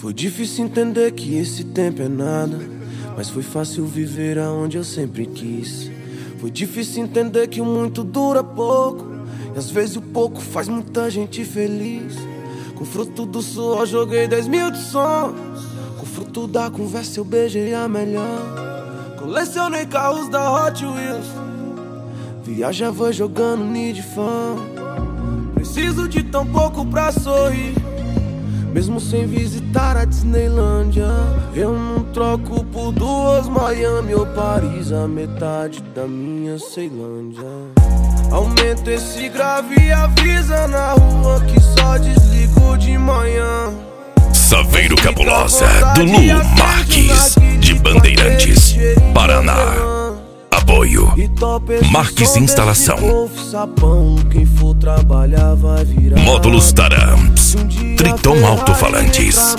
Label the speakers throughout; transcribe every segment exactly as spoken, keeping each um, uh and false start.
Speaker 1: Foi difícil entender que esse tempo é nada, mas foi fácil viver aonde eu sempre quis. Foi difícil entender que o muito dura pouco, e às vezes o pouco faz muita gente feliz. Com fruto do suor joguei dez mil de sonhos, com fruto da conversa eu beijei a melhor. Colecionei carros da Hot Wheels, viajava jogando Need Fan. Preciso de tão pouco pra sorrir, mesmo sem visitar a Disneylândia. Eu não troco por duas Miami ou Paris, a metade da minha Ceilândia. Aumenta esse grave e avisa na rua que só desligo de manhã.
Speaker 2: Saveiro Cabulosa, do Lu Marques, de Bandeirantes, Paraná. Apoio Marques Instalação. Módulos Taramps, Triton Alto-Falantes.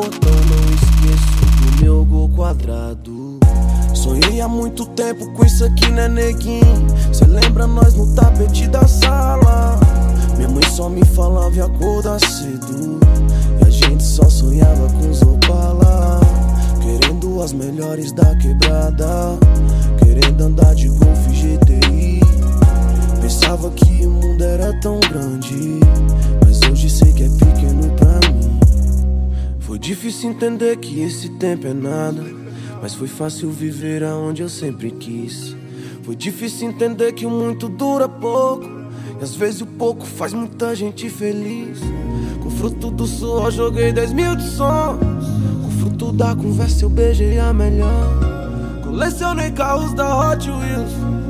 Speaker 1: Sonhei há muito tempo com isso aqui, né, neguinho? Cê lembra nós no tapete da sala? Minha mãe só me falava e acordar cedo, e a gente só sonhava com os Opala, querendo as melhores da quebrada, querendo andar de Golf G T I. Pensava que o mundo era tão grande, mas hoje sei que é pequeno pra mim. Foi difícil entender que esse tempo é nada, mas foi fácil viver aonde eu sempre quis. Foi difícil entender que o muito dura pouco, e às vezes o pouco faz muita gente feliz. Com fruto do suor joguei dez mil de sonhos, com fruto da conversa eu beijei a melhor. Colecionei carros da Hot Wheels,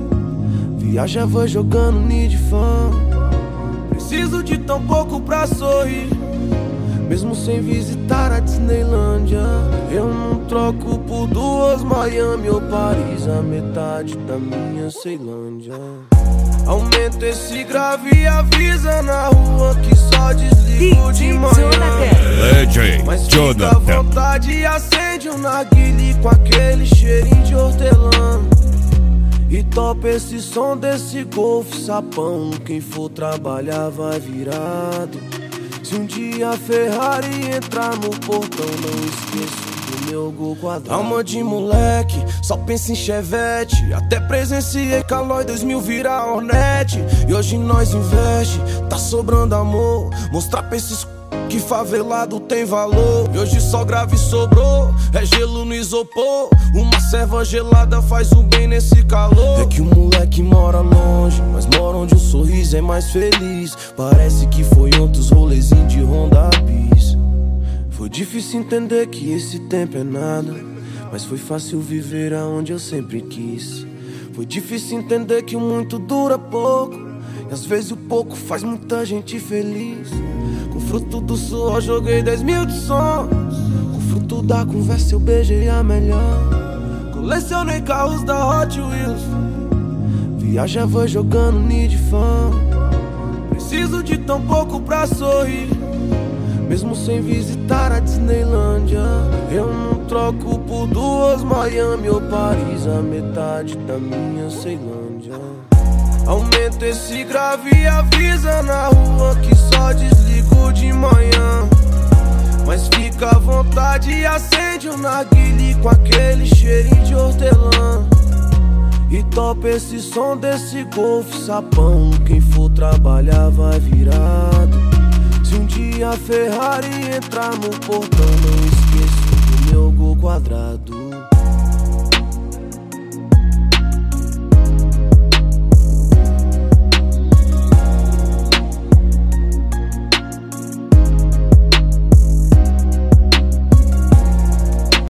Speaker 1: viajava jogando Need Fan. Preciso de tão pouco pra sorrir, mesmo sem visitar a Disneylândia. Eu não troco por duas Miami ou Paris, a metade da minha Ceilândia. Aumenta esse grave e avisa na rua que só desligo de manhã. Mas fica à vontade e acende um narguile com aquele cheirinho de hortelã. E topa esse som desse Golf sapão, quem for trabalhar vai virado. Se um dia a Ferrari entrar no portão, não esqueço do meu Gol quadrado. Alma de moleque, só pensa em Chevette. Até presenciei Calói dois mil virar Hornet. E hoje nós investe, tá sobrando amor. Mostrar pra esses que favelado tem valor. E hoje só grave sobrou, é gelo no isopor. Uma serva gelada faz um bem nesse calor. É que o moleque mora longe, mas mora onde o sorriso é mais feliz. Parece que foi ontem os rolezinhos de Honda Bis. Foi difícil entender que esse tempo é nada, mas foi fácil viver aonde eu sempre quis. Foi difícil entender que o muito dura pouco, e às vezes o pouco faz muita gente feliz. Com fruto do suor joguei dez mil de sonhos, com fruto da conversa eu beijei a melhor. Colecionei carros da Hot Wheels, viajava jogando Need Fan. Preciso de tão pouco pra sorrir, mesmo sem visitar a Disneylândia. Eu não troco por duas Miami ou Paris, a metade da minha Ceilândia. Aumenta esse grave e avisa na rua que só desligo de manhã. Mas fica à vontade e acende um narguile com aquele cheirinho de hortelã. E topa esse som desse Golf sapão, quem for trabalhar vai virado. Se um dia a Ferrari entrar no portão, não esqueço do meu Gol quadrado.